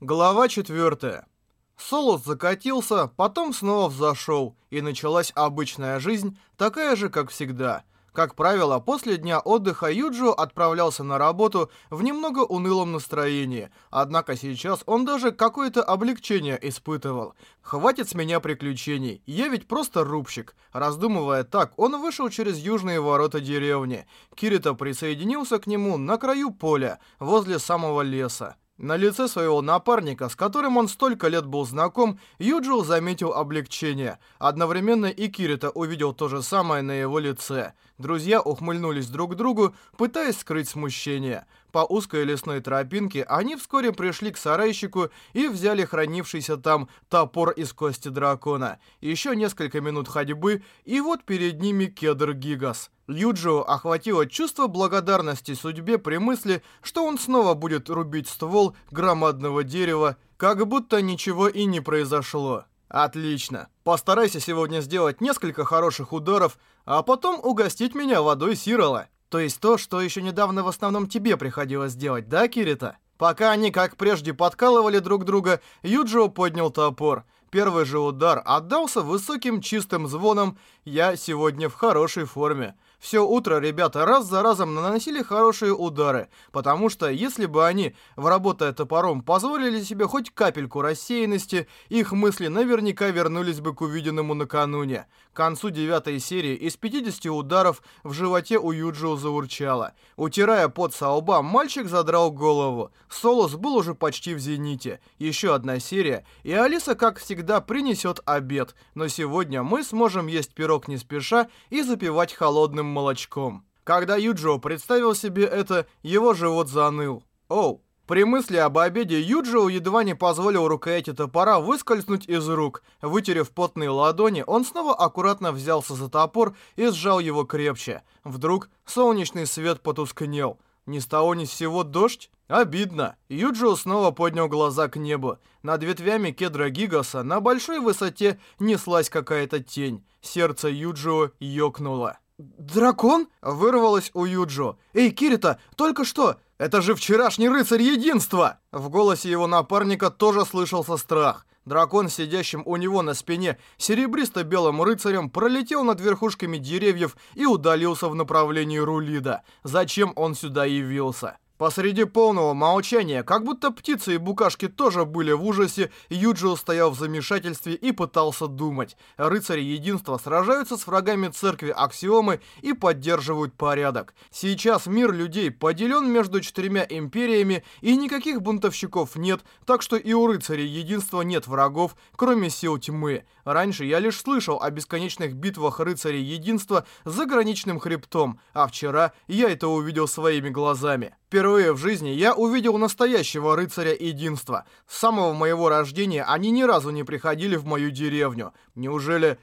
Глава 4. Солус закатился, потом снова взошел, и началась обычная жизнь, такая же, как всегда. Как правило, после дня отдыха Юджио отправлялся на работу в немного унылом настроении, однако сейчас он даже какое-то облегчение испытывал. «Хватит с меня приключений, я ведь просто рубщик». Раздумывая так, он вышел через южные ворота деревни. Кирита присоединился к нему на краю поля, возле самого леса. На лице своего напарника, с которым он столько лет был знаком, Юджио заметил облегчение. Одновременно и Кирита увидел то же самое на его лице. Друзья ухмыльнулись друг к другу, пытаясь скрыть смущение. По узкой лесной тропинке они вскоре пришли к сарайщику и взяли хранившийся там топор из кости дракона. Еще несколько минут ходьбы, и вот перед ними кедр Гигас. Юджио охватило чувство благодарности судьбе при мысли, что он снова будет рубить ствол громадного дерева, как будто ничего и не произошло. Отлично. Постарайся сегодня сделать несколько хороших ударов, а потом угостить меня водой Сирола. То есть то, что еще недавно в основном тебе приходилось делать, да, Кирита? Пока они, как прежде, подкалывали друг друга, Юджио поднял топор. Первый же удар отдался высоким чистым звоном. Я сегодня в хорошей форме. Все утро ребята раз за разом наносили хорошие удары, потому что если бы они, работая топором, позволили себе хоть капельку рассеянности, их мысли наверняка вернулись бы к увиденному накануне. К концу 9-й серии из 50 ударов в животе у Юджио заурчало. Утирая пот со лба, мальчик задрал голову. Солус был уже почти в зените. Еще одна серия, и Алиса, как всегда, принесет обед. Но сегодня мы сможем есть пирог не спеша и запивать холодным молочком. Когда Юджио представил себе это, его живот заныл. Оу. При мысли об обеде Юджио едва не позволил рукояти топора выскользнуть из рук. Вытерев потные ладони, он снова аккуратно взялся за топор и сжал его крепче. Вдруг солнечный свет потускнел. Ни с того ни с сего дождь? Обидно. Юджио снова поднял глаза к небу. Над ветвями кедра Гигаса на большой высоте неслась какая-то тень. Сердце Юджио ёкнуло. «Дракон?» — вырвалось у Юджио. «Эй, Кирита, только что! Это же вчерашний рыцарь единства!» В голосе его напарника тоже слышался страх. Дракон, сидящим у него на спине, серебристо-белым рыцарем, пролетел над верхушками деревьев и удалился в направлении Рулида. Зачем он сюда явился? Посреди полного молчания, как будто птицы и букашки тоже были в ужасе, Юджио стоял в замешательстве и пытался думать. Рыцари единства сражаются с врагами церкви Аксиомы и поддерживают порядок. Сейчас мир людей поделен между 4 империями, и никаких бунтовщиков нет, так что и у рыцарей единства нет врагов, кроме сил тьмы. Раньше я лишь слышал о бесконечных битвах рыцарей единства за граничным хребтом, а вчера я это увидел своими глазами. Впервые в жизни я увидел настоящего рыцаря единства. С самого моего рождения они ни разу не приходили в мою деревню. Неужели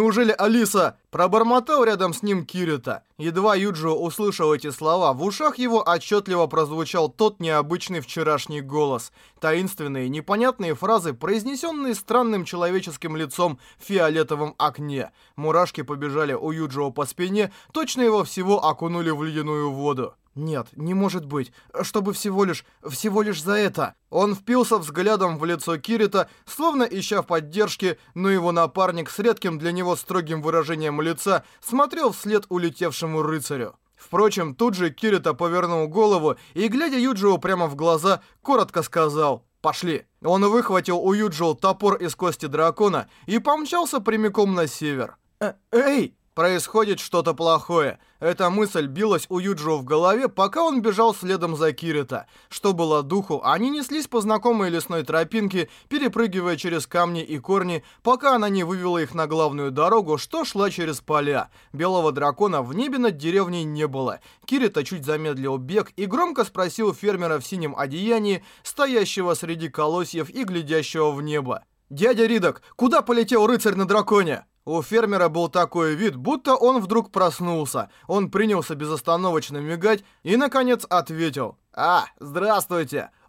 Алиса? Пробормотал рядом с ним Кирита. Едва Юджио услышал эти слова, в ушах его отчетливо прозвучал тот необычный вчерашний голос. Таинственные, непонятные фразы, произнесенные странным человеческим лицом в фиолетовом окне. Мурашки побежали у Юджио по спине, точно его всего окунули в ледяную воду. Нет, не может быть, чтобы всего лишь за это. Он впился взглядом в лицо Кирита, словно ища поддержки, но его напарник с редким для него строгим выражением лица смотрел вслед улетевшему рыцарю. Впрочем, тут же Кирита повернул голову и, глядя Юджио прямо в глаза, коротко сказал: «Пошли». Он выхватил у Юджио топор из кости дракона и помчался прямиком на север. «Эй!» Происходит что-то плохое. Эта мысль билась у Юджио в голове, пока он бежал следом за Кирита. Что было духу, они неслись по знакомой лесной тропинке, перепрыгивая через камни и корни, пока она не вывела их на главную дорогу, что шла через поля. Белого дракона в небе над деревней не было. Кирита чуть замедлил бег и громко спросил фермера в синем одеянии, стоящего среди колосьев и глядящего в небо: «Дядя Ридок, куда полетел рыцарь на драконе?» У фермера был такой вид, будто он вдруг проснулся. Он принялся безостановочно мигать и, наконец, ответил: «Здравствуйте!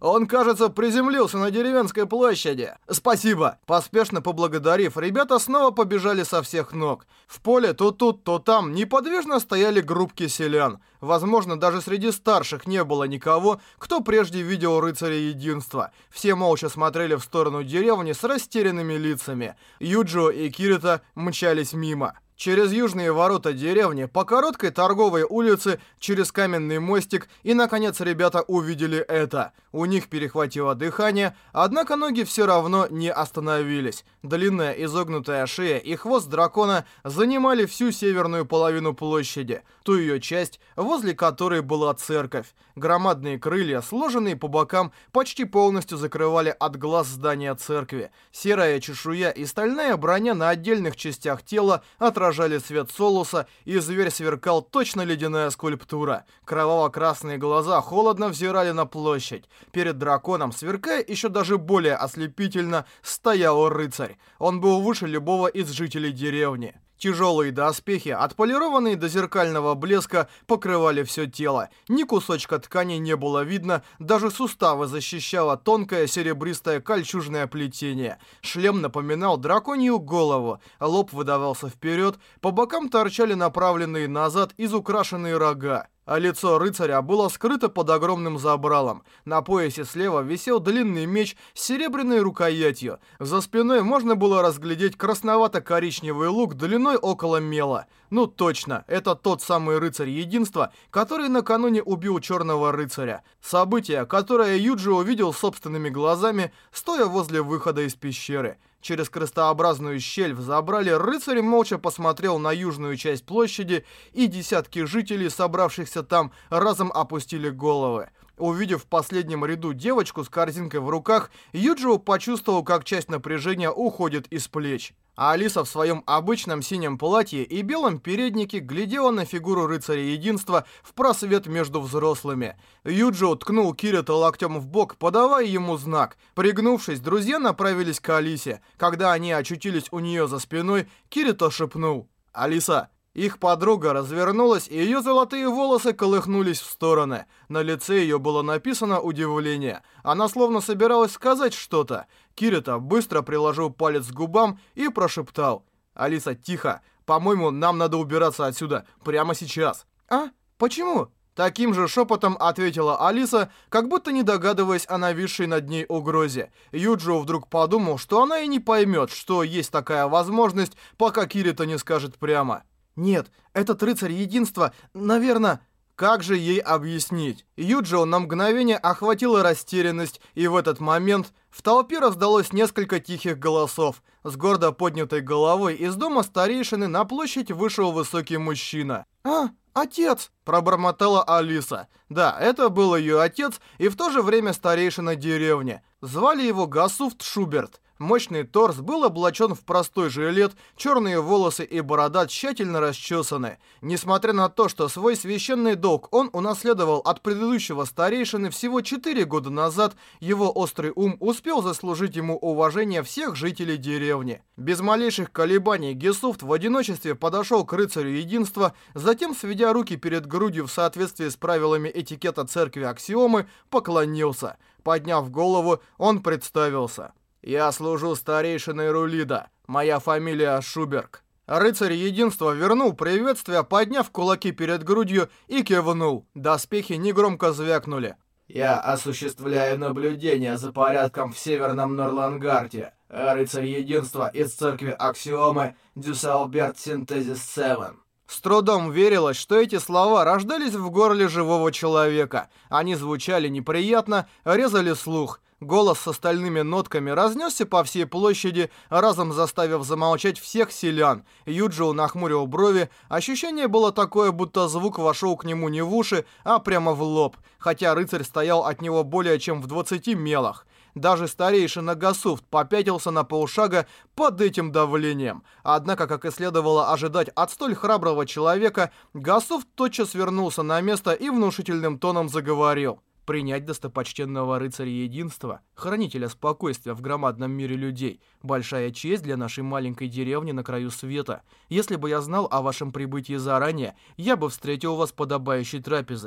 Он, кажется, приземлился на деревенской площади. Спасибо. Поспешно поблагодарив, ребята снова побежали со всех ног. В поле то тут, то там неподвижно стояли группки селян. Возможно, даже среди старших не было никого, кто прежде видел рыцаря единства. Все молча смотрели в сторону деревни с растерянными лицами. Юджио и Кирита мчались мимо. Через южные ворота деревни, по короткой торговой улице, через каменный мостик, и, наконец, ребята увидели это. У них перехватило дыхание, однако ноги все равно не остановились. Длинная изогнутая шея и хвост дракона занимали всю северную половину площади, ту ее часть, возле которой была церковь. Громадные крылья, сложенные по бокам, почти полностью закрывали от глаз здания церкви. Серая чешуя и стальная броня на отдельных частях тела отражали свет Солуса, и зверь сверкал точно ледяная скульптура. Кроваво-красные глаза холодно взирали на площадь. Перед драконом, сверкая еще даже более ослепительно, стоял рыцарь. Он был выше любого из жителей деревни. Тяжелые доспехи, отполированные до зеркального блеска, покрывали все тело. Ни кусочка ткани не было видно, даже суставы защищало тонкое серебристое кольчужное плетение. Шлем напоминал драконью голову, лоб выдавался вперед, по бокам торчали направленные назад изукрашенные рога. А лицо рыцаря было скрыто под огромным забралом. На поясе слева висел длинный меч с серебряной рукоятью. За спиной можно было разглядеть красновато-коричневый лук длиной около мела. Ну точно, это тот самый рыцарь единства, который накануне убил черного рыцаря. Событие, которое Юджи увидел собственными глазами, стоя возле выхода из пещеры. Через крестообразную щель в забрале рыцарь молча посмотрел на южную часть площади, и десятки жителей, собравшихся там, разом опустили головы. Увидев в последнем ряду девочку с корзинкой в руках, Юджио почувствовал, как часть напряжения уходит из плеч. А Алиса в своем обычном синем платье и белом переднике глядела на фигуру рыцаря единства в просвет между взрослыми. Юджио ткнул Кирита локтем в бок, подавая ему знак. Пригнувшись, друзья направились к Алисе. Когда они очутились у нее за спиной, Кирита шепнул: «Алиса». Их подруга развернулась, и ее золотые волосы колыхнулись в стороны. На лице ее было написано удивление. Она словно собиралась сказать что-то. Кирита быстро приложил палец к губам и прошептал: «Алиса, тихо. По-моему, нам надо убираться отсюда. Прямо сейчас». «А? Почему?» Таким же шепотом ответила Алиса, как будто не догадываясь о нависшей над ней угрозе. Юджио вдруг подумал, что она и не поймет, что есть такая возможность, пока Кирита не скажет прямо. «Нет, этот рыцарь единства, наверное...» Как же ей объяснить? Юджио на мгновение охватила растерянность, и в этот момент в толпе раздалось несколько тихих голосов. С гордо поднятой головой из дома старейшины на площадь вышел высокий мужчина. «А, отец!» – пробормотала Алиса. Да, это был ее отец и в то же время старейшина деревни. Звали его Гасуфт Шуберт. Мощный торс был облачен в простой жилет, черные волосы и борода тщательно расчесаны. Несмотря на то, что свой священный долг он унаследовал от предыдущего старейшины всего 4 года назад, его острый ум успел заслужить ему уважение всех жителей деревни. Без малейших колебаний Гесуфт в одиночестве подошел к рыцарю единства, затем, сведя руки перед грудью в соответствии с правилами этикета церкви Аксиомы, поклонился. Подняв голову, он представился. «Я служу старейшиной Рулида. Моя фамилия Шуберг». Рыцарь единства вернул приветствие, подняв кулаки перед грудью и кивнул. Доспехи негромко звякнули. «Я осуществляю наблюдение за порядком в Северном Норлангарте. Рыцарь единства из церкви Аксиомы Дюсалберт Синтезис 7». С трудом верилось, что эти слова рождались в горле живого человека. Они звучали неприятно, резали слух. Голос с остальными нотками разнесся по всей площади, разом заставив замолчать всех селян. Юджио нахмурил брови. Ощущение было такое, будто звук вошел к нему не в уши, а прямо в лоб, хотя рыцарь стоял от него более чем в 20 мелах. Даже старейшина Гасуфт попятился на полшага под этим давлением. Однако, как и следовало ожидать от столь храброго человека, Гасуфт тотчас вернулся на место и внушительным тоном заговорил. Принять достопочтенного рыцаря единства, хранителя спокойствия в громадном мире людей, большая честь для нашей маленькой деревни на краю света. Если бы я знал о вашем прибытии заранее, я бы встретил вас подобающей трапезой.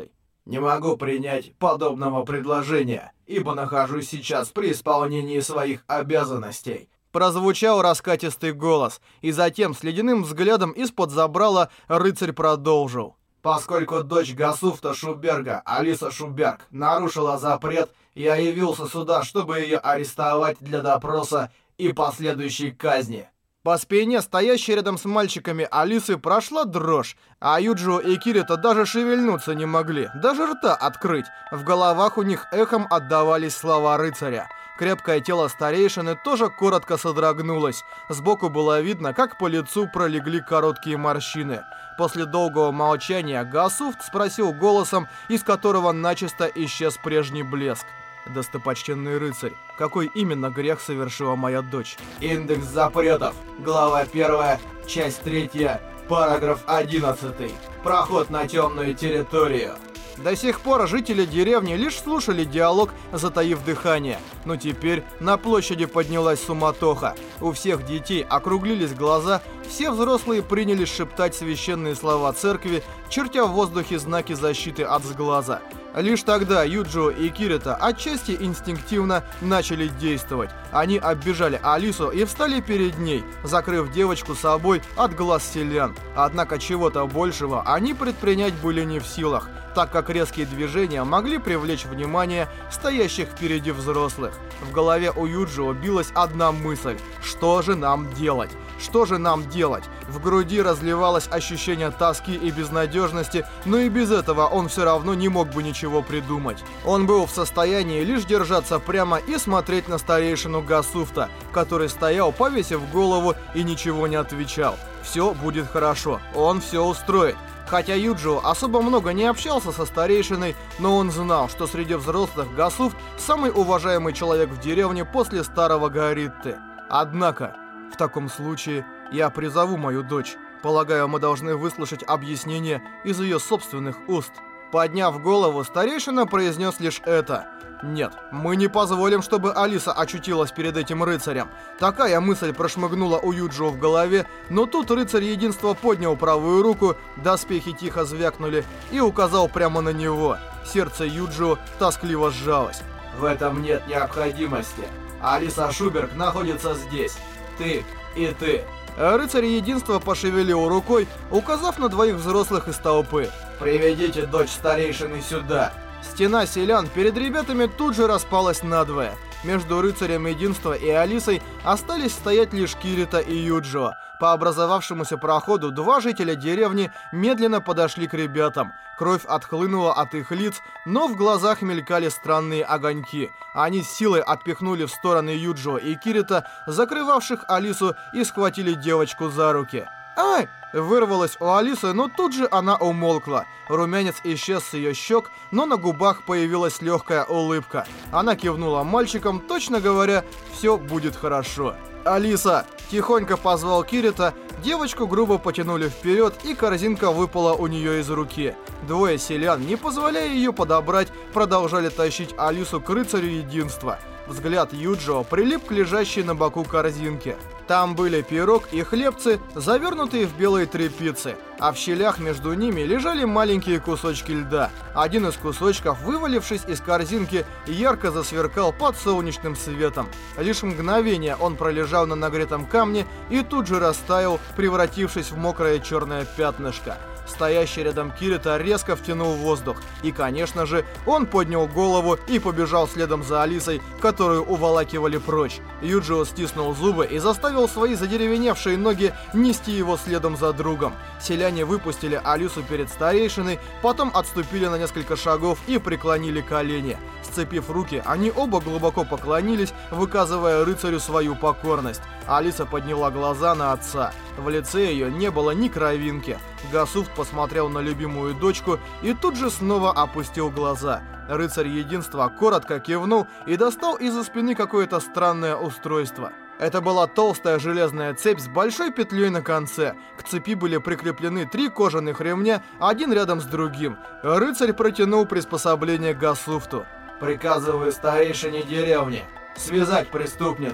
«Не могу принять подобного предложения, ибо нахожусь сейчас при исполнении своих обязанностей». Прозвучал раскатистый голос, и затем с ледяным взглядом из-под забрала рыцарь продолжил. «Поскольку дочь Гасуфта Шуберга, Алиса Шуберг, нарушила запрет, я явился сюда, чтобы ее арестовать для допроса и последующей казни». По спине, стоящей рядом с мальчиками Алисы, прошла дрожь, а Юджио и Кирита даже шевельнуться не могли, даже рта открыть. В головах у них эхом отдавались слова рыцаря. Крепкое тело старейшины тоже коротко содрогнулось. Сбоку было видно, как по лицу пролегли короткие морщины. После долгого молчания Гасуфт спросил голосом, из которого начисто исчез прежний блеск. «Достопочтенный рыцарь, какой именно грех совершила моя дочь?» «Индекс запретов. Глава 1, часть 3, параграф 11. Проход на темную территорию». До сих пор жители деревни лишь слушали диалог, затаив дыхание. Но теперь на площади поднялась суматоха. У всех детей округлились глаза, все взрослые принялись шептать священные слова церкви, чертя в воздухе знаки защиты от сглаза. Лишь тогда Юджио и Кирита отчасти инстинктивно начали действовать. Они оббежали Алису и встали перед ней, закрыв девочку собой от глаз селян. Однако чего-то большего они предпринять были не в силах, так как резкие движения могли привлечь внимание стоящих впереди взрослых. В голове у Юджио билась одна мысль: что же нам делать? Что же нам делать? В груди разливалось ощущение тоски и безнадежности, но и без этого он все равно не мог бы ничего придумать. Он был в состоянии лишь держаться прямо и смотреть на старейшину Гасуфта, который стоял, повесив голову, и ничего не отвечал. Все будет хорошо, он все устроит. Хотя Юджио особо много не общался со старейшиной, но он знал, что среди взрослых Гасуфт самый уважаемый человек в деревне после старого Горитты. Однако, в таком случае я призову мою дочь. Полагаю, мы должны выслушать объяснение из ее собственных уст. Подняв голову, старейшина произнес лишь это. Нет, мы не позволим, чтобы Алиса очутилась перед этим рыцарем. Такая мысль прошмыгнула у Юджио в голове, но тут рыцарь единства поднял правую руку, доспехи тихо звякнули и указал прямо на него. Сердце Юджио тоскливо сжалось. В этом нет необходимости. Алиса Шуберг находится здесь. Ты и ты. Рыцарь единства пошевелил рукой, указав на двоих взрослых из толпы. «Приведите дочь старейшины сюда». Стена селян перед ребятами тут же распалась надвое. Между рыцарем единства и Алисой остались стоять лишь Кирита и Юджио. По образовавшемуся проходу два жителя деревни медленно подошли к ребятам. Кровь отхлынула от их лиц, но в глазах мелькали странные огоньки. Они с силой отпихнули в стороны Юджио и Кирита, закрывавших Алису, и схватили девочку за руки. «Ай!» Вырвалась у Алисы, но тут же она умолкла. Румянец исчез с ее щек, но на губах появилась легкая улыбка. Она кивнула мальчикам, точно говоря, все будет хорошо. «Алиса!» – тихонько позвал Кирита. Девочку грубо потянули вперед, и корзинка выпала у нее из руки. Двое селян, не позволяя ее подобрать, продолжали тащить Алису к рыцарю единства. Взгляд Юджио прилип к лежащей на боку корзинке. Там были пирог и хлебцы, завернутые в белые тряпицы, а в щелях между ними лежали маленькие кусочки льда. Один из кусочков, вывалившись из корзинки, ярко засверкал под солнечным светом. Лишь мгновение он пролежал на нагретом камне и тут же растаял, превратившись в мокрое черное пятнышко. Стоящий рядом Кирита резко втянул воздух. И, конечно же, он поднял голову и побежал следом за Алисой, которую уволакивали прочь. Юджио стиснул зубы и заставил свои задеревеневшие ноги нести его следом за другом. Селяне выпустили Алису перед старейшиной, потом отступили на несколько шагов и преклонили колени. Сцепив руки, они оба глубоко поклонились, выказывая рыцарю свою покорность. Алиса подняла глаза на отца. В лице ее не было ни кровинки. Гасуфт посмотрел на любимую дочку и тут же снова опустил глаза. Рыцарь единства коротко кивнул и достал из-за спины какое-то странное устройство. Это была толстая железная цепь с большой петлей на конце. К цепи были прикреплены 3 кожаных ремня, один рядом с другим. Рыцарь протянул приспособление Гасуфту. «Приказываю старейшине деревни связать преступницу».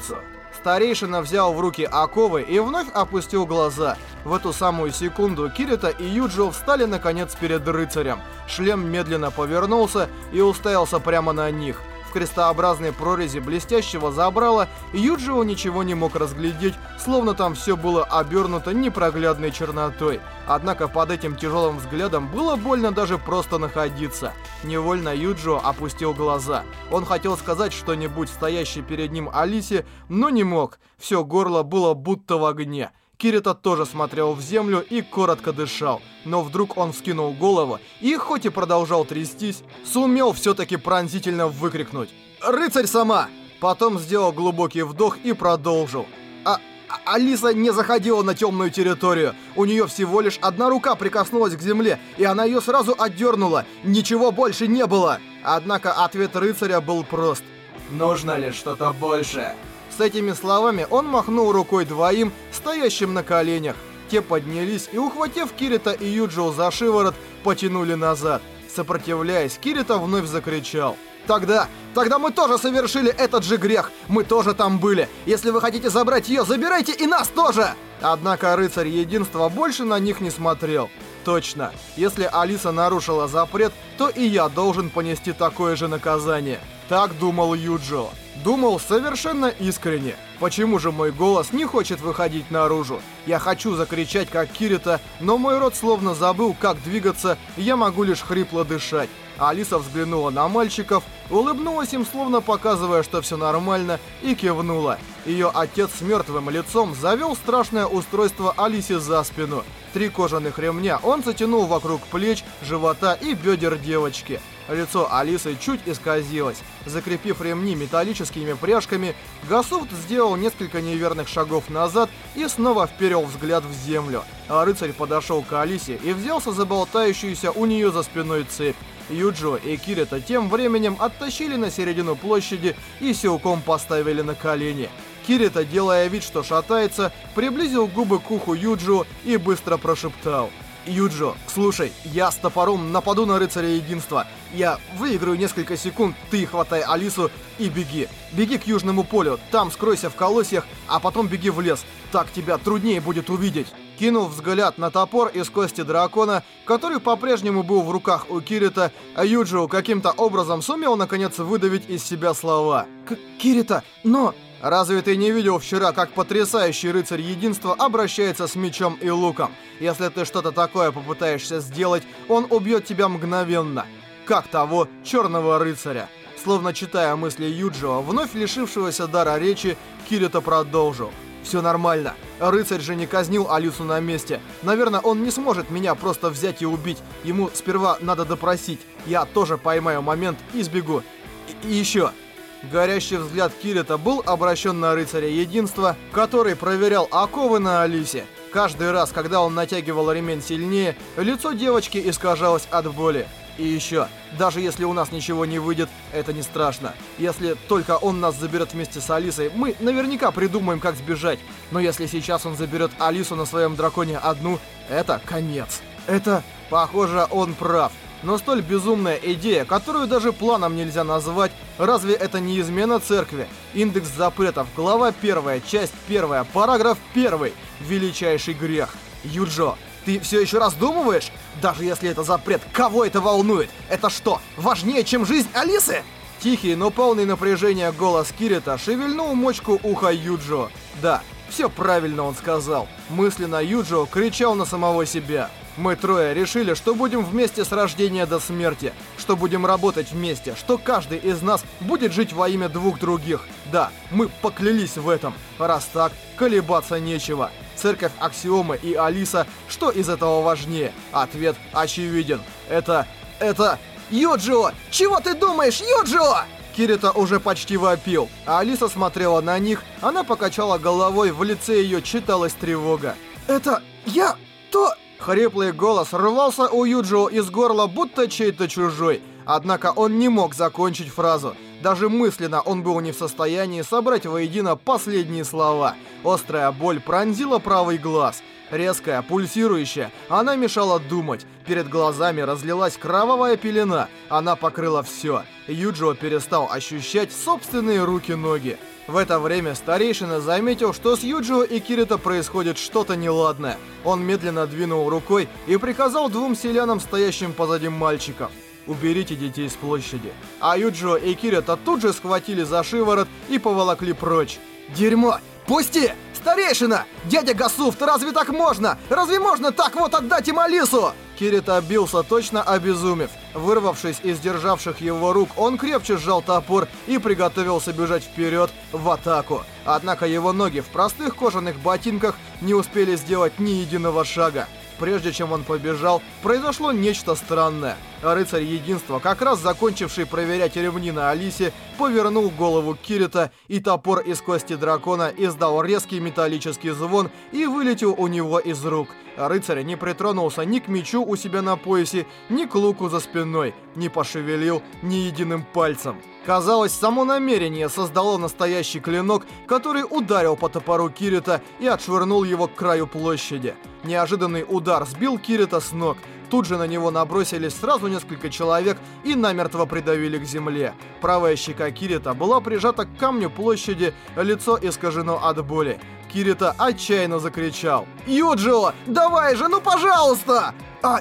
Старейшина взял в руки оковы и вновь опустил глаза. В эту самую секунду Кирита и Юджио встали наконец перед рыцарем. Шлем медленно повернулся и уставился прямо на них. В крестообразной прорези блестящего забрала Юджио ничего не мог разглядеть, словно там все было обернуто непроглядной чернотой. Однако под этим тяжелым взглядом было больно даже просто находиться. Невольно Юджио опустил глаза. Он хотел сказать что-нибудь стоящей перед ним Алисе, но не мог. Все горло было будто в огне. Кирита тоже смотрел в землю и коротко дышал. Но вдруг он вскинул голову и, хоть и продолжал трястись, сумел все-таки пронзительно выкрикнуть: «Рыцарь сама!» Потом сделал глубокий вдох и продолжил: Алиса не заходила на темную территорию. У нее всего лишь одна рука прикоснулась к земле, и она ее сразу отдернула. Ничего больше не было. Однако ответ рыцаря был прост: «Нужно ли что-то большее?» С этими словами он махнул рукой двоим, стоящим на коленях. Те поднялись и, ухватив Кирита и Юджио за шиворот, потянули назад. Сопротивляясь, Кирита вновь закричал: Тогда мы тоже совершили этот же грех. Мы тоже там были. Если вы хотите забрать ее, забирайте и нас тоже!» Однако рыцарь единства больше на них не смотрел. Точно. Если Алиса нарушила запрет, то и я должен понести такое же наказание. Так думал Юджио. Думал совершенно искренне. Почему же мой голос не хочет выходить наружу? Я хочу закричать, как Кирита, но мой рот словно забыл, как двигаться, и я могу лишь хрипло дышать. Алиса взглянула на мальчиков, улыбнулась им, словно показывая, что все нормально, и кивнула. Ее отец с мертвым лицом завел страшное устройство Алисе за спину. 3 кожаных ремня он затянул вокруг плеч, живота и бедер девочки. Лицо Алисы чуть исказилось. Закрепив ремни металлическими пряжками, Гасуфт сделал несколько неверных шагов назад и снова вперил взгляд в землю. А рыцарь подошел к Алисе и взялся за болтающуюся у нее за спиной цепь. Юджио и Кирита тем временем оттащили на середину площади и силком поставили на колени. Кирита, делая вид, что шатается, приблизил губы к уху Юджио и быстро прошептал: «Юджио, слушай, я с топором нападу на рыцаря единства. Я выиграю несколько секунд, ты хватай Алису и беги. Беги к южному полю, там скройся в колосьях, а потом беги в лес. Так тебя труднее будет увидеть». Кинув взгляд на топор из кости дракона, который по-прежнему был в руках у Кирита, Юджио каким-то образом сумел наконец выдавить из себя слова: «Кирита, но...» «Разве ты не видел вчера, как потрясающий рыцарь единства обращается с мечом и луком? Если ты что-то такое попытаешься сделать, он убьет тебя мгновенно. Как того черного рыцаря». Словно читая мысли Юджио, вновь лишившегося дара речи, Кирита продолжил: «Все нормально. Рыцарь же не казнил Алису на месте. Наверное, он не сможет меня просто взять и убить. Ему сперва надо допросить. Я тоже поймаю момент и сбегу. И еще...» Горящий взгляд Кирита был обращен на рыцаря единства, который проверял оковы на Алисе. Каждый раз, когда он натягивал ремень сильнее, лицо девочки искажалось от боли. И еще, даже если у нас ничего не выйдет, это не страшно. Если только он нас заберет вместе с Алисой, мы наверняка придумаем, как сбежать. Но если сейчас он заберет Алису на своем драконе одну, это конец. Похоже, он прав. Но столь безумная идея, которую даже планом нельзя назвать, разве это не измена церкви? Индекс запретов, глава 1, часть 1, параграф 1. Величайший грех. Юджио, ты все еще раздумываешь? Даже если это запрет, кого это волнует? Это что, важнее, чем жизнь Алисы? Тихий, но полный напряжения голос Кирита шевельнул мочку уха Юджио. Да, все правильно он сказал. Мысленно Юджио кричал на самого себя. Мы трое решили, что будем вместе с рождения до смерти, что будем работать вместе, что каждый из нас будет жить во имя двух других. Да, мы поклялись в этом. Раз так, колебаться нечего. Церковь Аксиомы и Алиса, что из этого важнее? Ответ очевиден. Это... Юджио! Чего ты думаешь, Юджио? Кирита уже почти вопил, а Алиса смотрела на них, она покачала головой, в лице ее читалась тревога. Хриплый голос рвался у Юджио из горла, будто чей-то чужой. Однако он не мог закончить фразу. Даже мысленно он был не в состоянии собрать воедино последние слова. Острая боль пронзила правый глаз. Резкая, пульсирующая, она мешала думать. Перед глазами разлилась кровавая пелена. Она покрыла все. Юджио перестал ощущать собственные руки-ноги. В это время старейшина заметил, что с Юджио и Кирита происходит что-то неладное. Он медленно двинул рукой и приказал двум селянам, стоящим позади мальчиков: «Уберите детей с площади». А Юджио и Кирита тут же схватили за шиворот и поволокли прочь. «Дерьмо! Пусти! Старейшина! Дядя Гасуф, разве так можно? Разве можно так вот отдать им Алису?» Кирита бился, точно обезумев. Вырвавшись из державших его рук, он крепче сжал топор и приготовился бежать вперед в атаку. Однако его ноги в простых кожаных ботинках не успели сделать ни единого шага. Прежде чем он побежал, произошло нечто странное. Рыцарь Единства, как раз закончивший проверять ремни на Алисе, повернул голову Кирита, и топор из кости дракона издал резкий металлический звон и вылетел у него из рук. Рыцарь не притронулся ни к мечу у себя на поясе, ни к луку за спиной, не пошевелил ни единым пальцем. Казалось, само намерение создало настоящий клинок, который ударил по топору Кирита и отшвырнул его к краю площади. Неожиданный удар сбил Кирита с ног. Тут же на него набросились сразу несколько человек и намертво придавили к земле. Правая щека Кирита была прижата к камню площади, лицо искажено от боли. Кирита отчаянно закричал: «Юджио, давай же, ну пожалуйста!»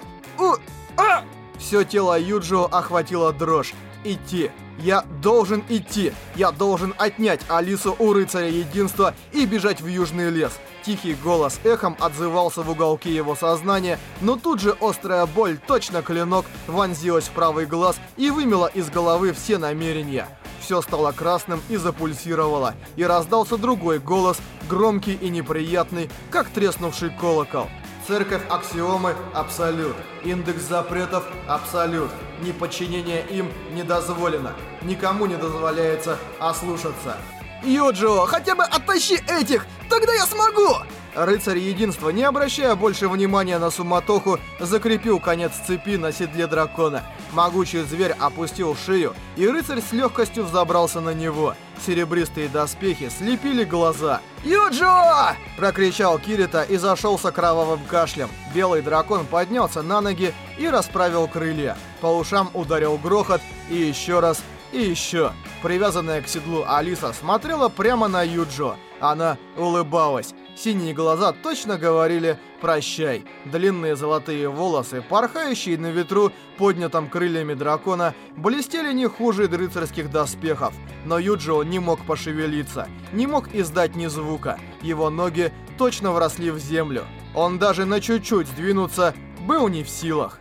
Все тело Юджио охватила дрожь. Идти. Я должен идти. Я должен отнять Алису у Рыцаря Единства и бежать в Южный лес. Тихий голос эхом отзывался в уголке его сознания, но тут же острая боль, точно клинок, вонзилась в правый глаз и вымела из головы все намерения. Все стало красным и запульсировало, и раздался другой голос, громкий и неприятный, как треснувший колокол. Церковь аксиомы – абсолют. Индекс запретов – абсолют. Неподчинение им не дозволено. Никому не дозволяется ослушаться. «Юджио, хотя бы оттащи этих! Тогда я смогу!» Рыцарь Единства, не обращая больше внимания на суматоху, закрепил конец цепи на седле дракона. Могучий зверь опустил шею, и рыцарь с легкостью взобрался на него. Серебристые доспехи слепили глаза. «Юджио!» – прокричал Кирита и зашелся кровавым кашлем. Белый дракон поднялся на ноги и расправил крылья. По ушам ударил грохот, и еще раз, и еще. Привязанная к седлу Алиса смотрела прямо на Юджио. Она улыбалась. Синие глаза точно говорили «прощай». Длинные золотые волосы, порхающие на ветру, поднятым крыльями дракона, блестели не хуже рыцарских доспехов. Но Юджио не мог пошевелиться, не мог издать ни звука. Его ноги точно вросли в землю. Он даже на чуть-чуть сдвинуться был не в силах.